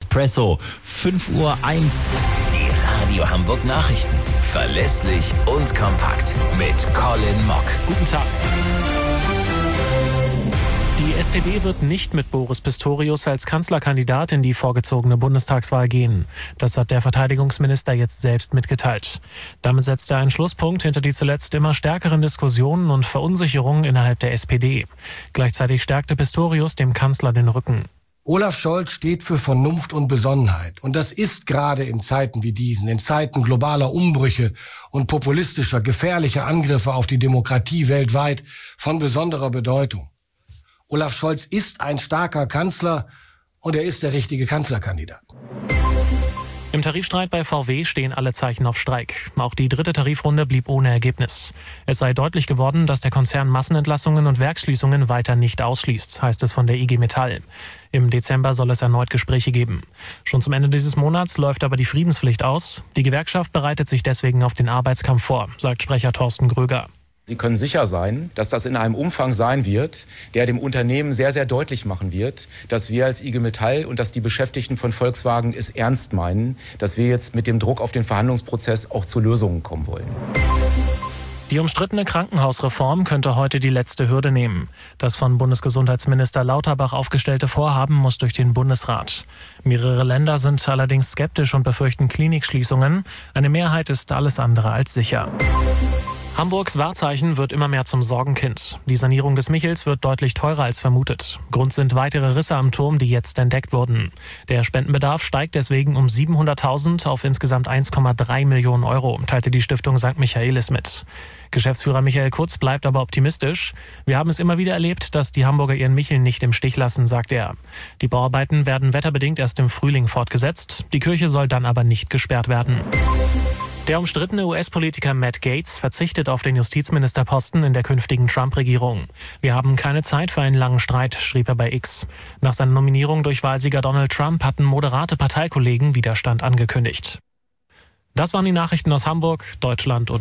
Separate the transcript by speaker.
Speaker 1: Espresso. 5:01 Uhr.
Speaker 2: Die Radio Hamburg Nachrichten. Verlässlich und kompakt. Mit Colin Mock.
Speaker 3: Guten Tag. Die SPD wird nicht mit Boris Pistorius als Kanzlerkandidat in die vorgezogene Bundestagswahl gehen. Das hat der Verteidigungsminister jetzt selbst mitgeteilt. Damit setzt er einen Schlusspunkt hinter die zuletzt immer stärkeren Diskussionen und Verunsicherungen innerhalb der SPD. Gleichzeitig stärkte Pistorius dem Kanzler den Rücken.
Speaker 4: Olaf Scholz steht für Vernunft und Besonnenheit. Und das ist gerade in Zeiten wie diesen, in Zeiten globaler Umbrüche und populistischer, gefährlicher Angriffe auf die Demokratie weltweit von besonderer Bedeutung. Olaf Scholz ist ein starker Kanzler und er ist der richtige Kanzlerkandidat.
Speaker 3: Im Tarifstreit bei VW stehen alle Zeichen auf Streik. Auch die dritte Tarifrunde blieb ohne Ergebnis. Es sei deutlich geworden, dass der Konzern Massenentlassungen und Werksschließungen weiter nicht ausschließt, heißt es von der IG Metall. Im Dezember soll es erneut Gespräche geben. Schon zum Ende dieses Monats läuft aber die Friedenspflicht aus. Die Gewerkschaft bereitet sich deswegen auf den Arbeitskampf vor, sagt Sprecher Thorsten Gröger.
Speaker 5: Sie können sicher sein, dass das in einem Umfang sein wird, der dem Unternehmen sehr, sehr deutlich machen wird, dass wir als IG Metall und dass die Beschäftigten von Volkswagen es ernst meinen, dass wir jetzt mit dem Druck auf den Verhandlungsprozess auch zu Lösungen kommen wollen.
Speaker 3: Die umstrittene Krankenhausreform könnte heute die letzte Hürde nehmen. Das von Bundesgesundheitsminister Lauterbach aufgestellte Vorhaben muss durch den Bundesrat. Mehrere Länder sind allerdings skeptisch und befürchten Klinikschließungen. Eine Mehrheit ist alles andere als sicher. Hamburgs Wahrzeichen wird immer mehr zum Sorgenkind. Die Sanierung des Michels wird deutlich teurer als vermutet. Grund sind weitere Risse am Turm, die jetzt entdeckt wurden. Der Spendenbedarf steigt deswegen um 700.000 auf insgesamt 1,3 Millionen Euro, teilte die Stiftung St. Michaelis mit. Geschäftsführer Michael Kutz bleibt aber optimistisch. Wir haben es immer wieder erlebt, dass die Hamburger ihren Michel nicht im Stich lassen, sagt er. Die Bauarbeiten werden wetterbedingt erst im Frühling fortgesetzt. Die Kirche soll dann aber nicht gesperrt werden. Der umstrittene US-Politiker Matt Gaetz verzichtet auf den Justizministerposten in der künftigen Trump-Regierung. Wir haben keine Zeit für einen langen Streit, schrieb er bei X. Nach seiner Nominierung durch Wahlsieger Donald Trump hatten moderate Parteikollegen Widerstand angekündigt. Das waren die Nachrichten aus Hamburg, Deutschland und